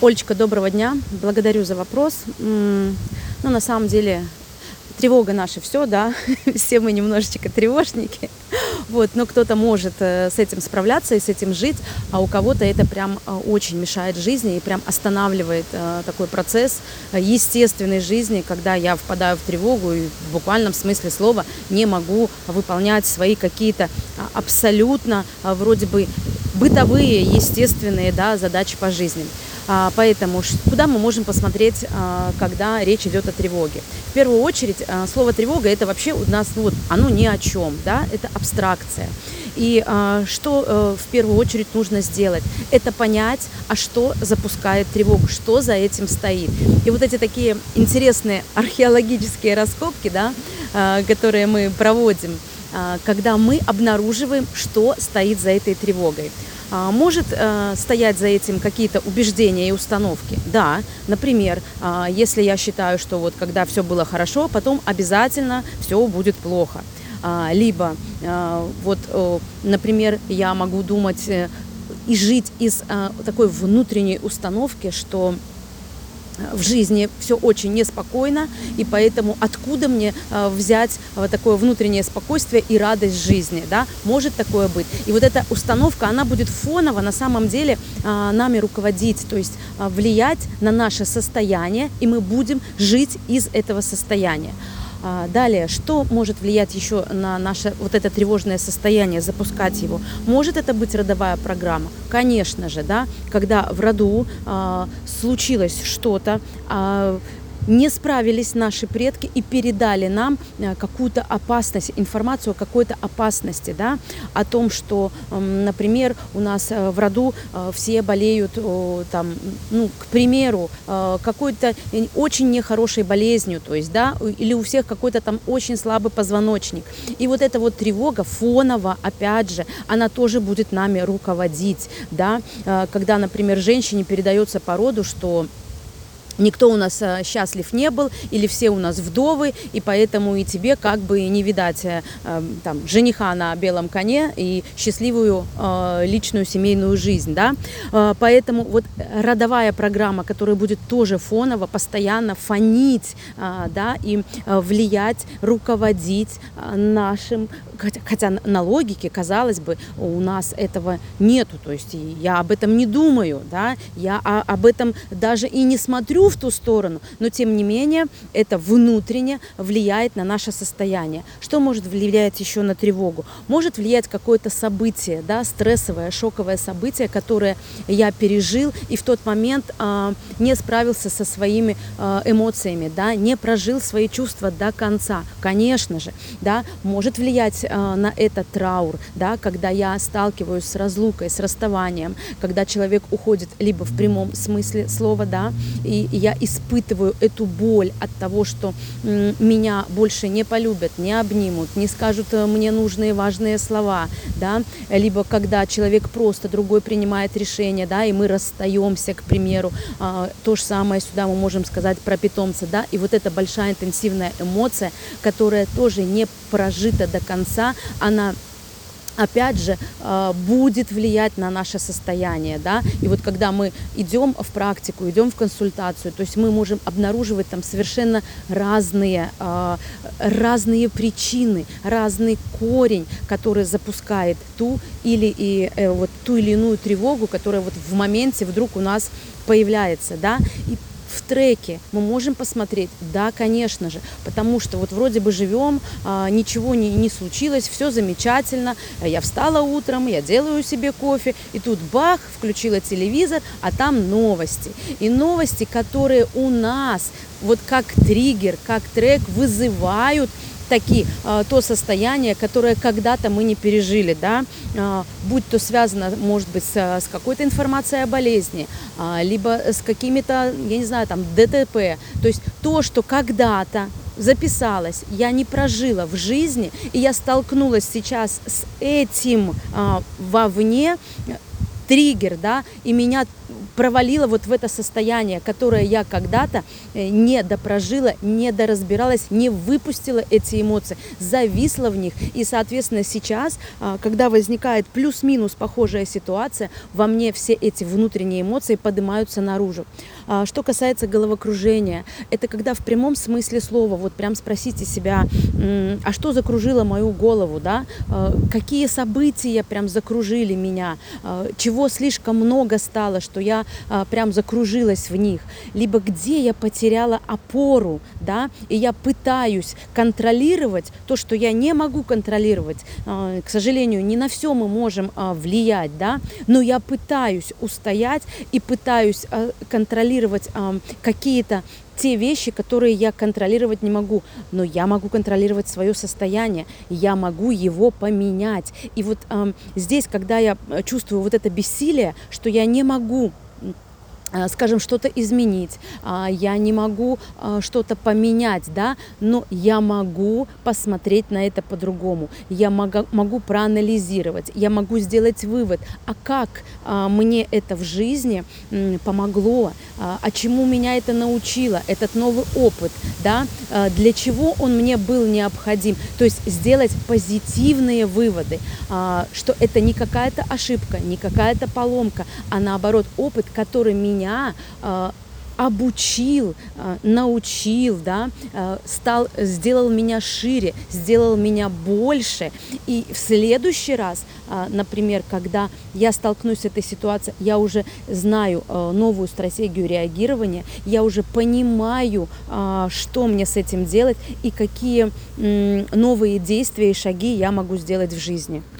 Олечка, доброго дня. Благодарю за вопрос. Ну, на самом деле, тревога наша все, да, все мы немножечко тревожники, вот, но кто-то может с этим справляться и с этим жить, а у кого-то это прям очень мешает жизни и прям останавливает такой процесс естественной жизни, когда я впадаю в тревогу и в буквальном смысле слова не могу выполнять свои какие-то абсолютно вроде бы бытовые, естественные, да, задачи по жизни. Поэтому куда мы можем посмотреть, когда речь идет о тревоге? В первую очередь, слово тревога это вообще у нас вот, оно ни о чем, да, это абстракция. И что в первую очередь нужно сделать? Это понять, а что запускает тревогу, что за этим стоит. И вот эти такие интересные археологические раскопки, да, которые мы проводим, когда мы обнаруживаем, что стоит за этой тревогой. Может стоять за этим какие-то убеждения и установки? Да, например, если я считаю, что вот когда все было хорошо, потом обязательно все будет плохо. Либо, вот, например, я могу думать и жить из такой внутренней установки, что в жизни все очень неспокойно, и поэтому откуда мне взять вот такое внутреннее спокойствие и радость жизни, да? Может такое быть. И вот эта установка, она будет фоново на самом деле нами руководить, то есть влиять на наше состояние, и мы будем жить из этого состояния. Далее, что может влиять еще на наше вот это тревожное состояние, запускать его? Может это быть родовая программа? Конечно же, да, когда в роду случилось что-то, не справились наши предки и передали нам какую-то опасность, информацию о какой-то опасности, да, о том, что, например, у нас в роду все болеют, там, ну, к примеру, какой-то очень нехорошей болезнью, то есть, да, или у всех какой-то там очень слабый позвоночник. И вот эта вот тревога фоново, опять же, она тоже будет нами руководить, да, когда, например, женщине передается по роду, что никто у нас счастлив не был, или все у нас вдовы, и поэтому и тебе как бы не видать там, жениха на белом коне и счастливую личную семейную жизнь, да. Поэтому вот родовая программа, которая будет тоже фоново, постоянно фонить, да, и влиять, руководить нашим, хотя на логике, казалось бы, у нас этого нету, то есть я об этом не думаю, да, я об этом даже и не смотрю в ту сторону, но тем не менее это внутренне влияет на наше состояние. Что может влиять еще на тревогу? Может влиять какое-то событие, да, стрессовое, шоковое событие, которое я пережил и в тот момент не справился со своими эмоциями, да, не прожил свои чувства до конца. Конечно же, да, может влиять на это траур, да, когда я сталкиваюсь с разлукой, с расставанием, когда человек уходит либо в прямом смысле слова, да, и я испытываю эту боль от того, что меня больше не полюбят, не обнимут, не скажут мне нужные важные слова, да, либо когда человек просто другой принимает решение, да, и мы расстаемся, к примеру, то же самое сюда мы можем сказать про питомца, да, и вот эта большая интенсивная эмоция, которая тоже не прожита до конца, она опять же будет влиять на наше состояние, да, и вот когда мы идем в практику, идем в консультацию, то есть мы можем обнаруживать там совершенно разные причины, разный корень, который запускает ту или иную тревогу, которая вот в моменте вдруг у нас появляется, да, и в треке мы можем посмотреть, да, конечно же, потому что вот вроде бы живем, ничего не случилось, все замечательно, я встала утром, я делаю себе кофе, и тут бах, включила телевизор, а там новости. И новости, которые у нас вот как триггер, как трек вызывают то состояние, которое когда-то мы не пережили, да, будь то связано, может быть, с какой-то информацией о болезни, либо с какими-то, я не знаю, там, ДТП, то есть то, что когда-то записалось, я не прожила в жизни, и я столкнулась сейчас с этим вовне, триггер, да, и меня провалила вот в это состояние, которое я когда-то не допрожила, не доразбиралась, не выпустила эти эмоции, зависла в них. И, соответственно, сейчас, когда возникает плюс-минус похожая ситуация, во мне все эти внутренние эмоции поднимаются наружу. Что касается головокружения, это когда в прямом смысле слова, вот прям спросите себя, а что закружило мою голову, да? Какие события прям закружили меня, чего слишком много стало, что я прям закружилась в них, либо где я потеряла опору, да, и я пытаюсь контролировать то, что я не могу контролировать. К сожалению, не на все мы можем влиять, да, но я пытаюсь устоять и пытаюсь контролировать какие-то те вещи, которые я контролировать не могу, но я могу контролировать свое состояние, я могу его поменять. И вот здесь, когда я чувствую вот это бессилие, что я не могу, скажем, что-то изменить, я не могу что-то поменять, да, но я могу посмотреть на это по-другому, я могу проанализировать, я могу сделать вывод, а как мне это в жизни помогло, а чему меня это научило, этот новый опыт, да, для чего он мне был необходим, то есть сделать позитивные выводы, что это не какая-то ошибка, не какая-то поломка, а наоборот опыт, который меня обучил, научил, да, сделал меня шире, сделал меня больше. И в следующий раз, например, когда я столкнусь с этой ситуацией, я уже знаю новую стратегию реагирования, я уже понимаю, что мне с этим делать и какие новые действия и шаги я могу сделать в жизни.